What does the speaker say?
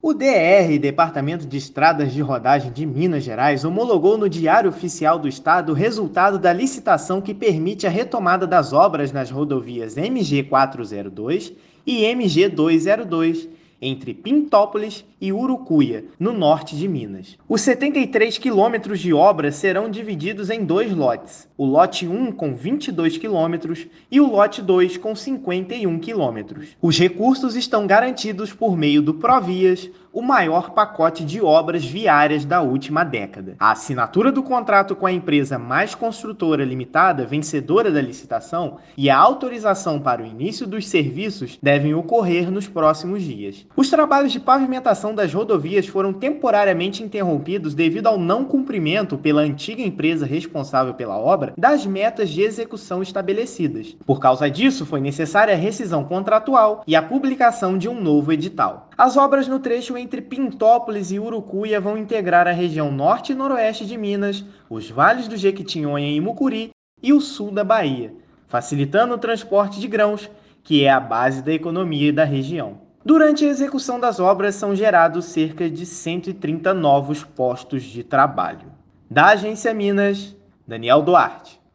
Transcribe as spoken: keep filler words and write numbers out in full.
O D R, Departamento de Estradas de Rodagem de Minas Gerais, homologou no Diário Oficial do Estado o resultado da licitação que permite a retomada das obras nas rodovias M G quatrocentos e dois e M G duzentos e dois, entre Pintópolis e Urucuia, no norte de Minas. Os setenta e três quilômetros de obra serão divididos em dois lotes, o lote um com vinte e dois quilômetros e o lote dois com cinquenta e um quilômetros. Os recursos estão garantidos por meio do Provias, o maior pacote de obras viárias da última década. A assinatura do contrato com a empresa Mais Construtora Limitada, vencedora da licitação, e a autorização para o início dos serviços devem ocorrer nos próximos dias. Os trabalhos de pavimentação das rodovias foram temporariamente interrompidos devido ao não cumprimento pela antiga empresa responsável pela obra das metas de execução estabelecidas. Por causa disso, foi necessária a rescisão contratual e a publicação de um novo edital. As obras no trecho entre Pintópolis e Urucuia vão integrar a região norte e noroeste de Minas, os vales do Jequitinhonha e Mucuri e o sul da Bahia, facilitando o transporte de grãos, que é a base da economia da região. Durante a execução das obras são gerados cerca de cento e trinta novos postos de trabalho. Da Agência Minas, Daniel Duarte.